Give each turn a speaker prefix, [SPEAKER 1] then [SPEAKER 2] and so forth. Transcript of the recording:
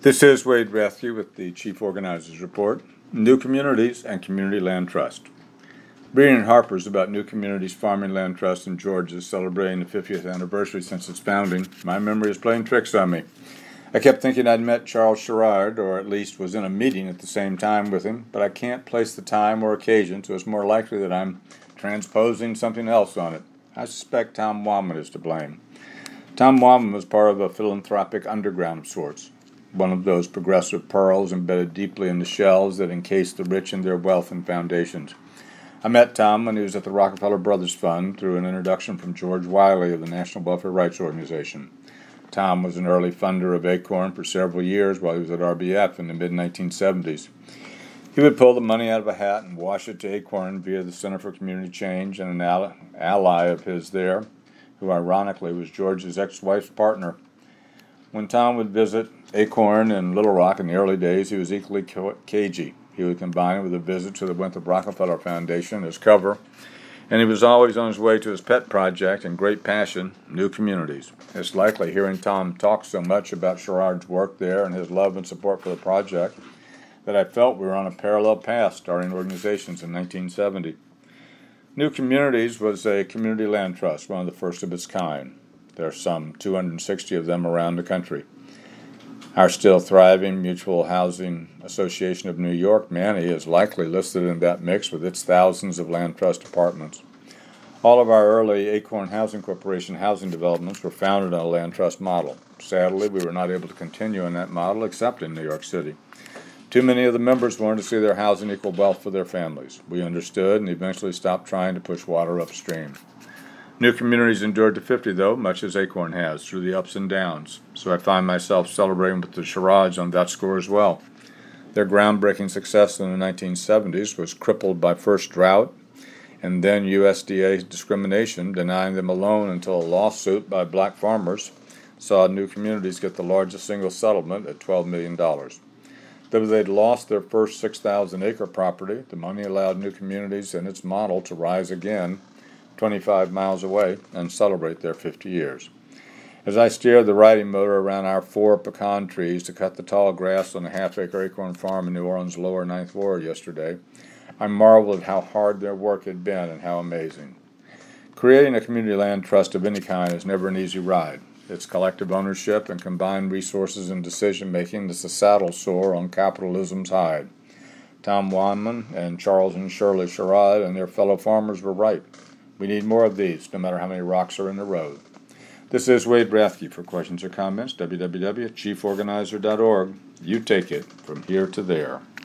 [SPEAKER 1] This is Wade Rathke with the Chief Organizers Report, New Communities and Community Land Trust. Reading in Harper's about New Communities Farming Land Trust in Georgia celebrating the 50th anniversary since its founding, my memory is playing tricks on me. I kept thinking I'd met Charles Sherrard, or at least was in a meeting at the same time with him, but I can't place the time or occasion, so it's more likely that I'm transposing something else on it. I suspect Tom Wamman is to blame. Tom Wamman was part of a philanthropic underground of sorts, one of those progressive pearls embedded deeply in the shells that encase the rich in their wealth and foundations. I met Tom when he was at the Rockefeller Brothers Fund through an introduction from George Wiley of the National Welfare Rights Organization. Tom was an early funder of ACORN for several years while he was at RBF in the mid-1970s. He would pull the money out of a hat and wash it to ACORN via the Center for Community Change and an ally of his there, who ironically was George's ex-wife's partner. When Tom would visit ACORN in Little Rock in the early days, he was equally cagey. He would combine it with a visit to the Winthrop Rockefeller Foundation as cover, and he was always on his way to his pet project and great passion, New Communities. It's likely hearing Tom talk so much about Sherrard's work there and his love and support for the project that I felt we were on a parallel path starting organizations in 1970. New Communities was a community land trust, one of the first of its kind. There are some 260 of them around the country. Our still thriving Mutual Housing Association of New York, Manny, is likely listed in that mix with its thousands of land trust apartments. All of our early Acorn Housing Corporation housing developments were founded on a land trust model. Sadly, we were not able to continue in that model except in New York City. Too many of the members wanted to see their housing equal wealth for their families. We understood and eventually stopped trying to push water upstream. New Communities endured to 50, though, much as Acorn has, through the ups and downs, so I find myself celebrating with the Sherrads on that score as well. Their groundbreaking success in the 1970s was crippled by first drought and then USDA discrimination, denying them a loan until a lawsuit by black farmers saw New Communities get the largest single settlement at $12 million. Though they'd lost their first 6,000-acre property, the money allowed New Communities and its model to rise again 25 miles away and celebrate their 50 years. As I steered the riding motor around our 4 pecan trees to cut the tall grass on a half-acre acorn farm in New Orleans' lower 9th Ward yesterday, I marveled at how hard their work had been and how amazing. Creating a community land trust of any kind is never an easy ride. It's collective ownership and combined resources and decision-making that's a saddle sore on capitalism's hide. Tom Wamman and Charles and Shirley Sherrod and their fellow farmers were right. We need more of these, no matter how many rocks are in the road. This is Wade Rathke. For questions or comments, www.chieforganizer.org. You take it from here to there.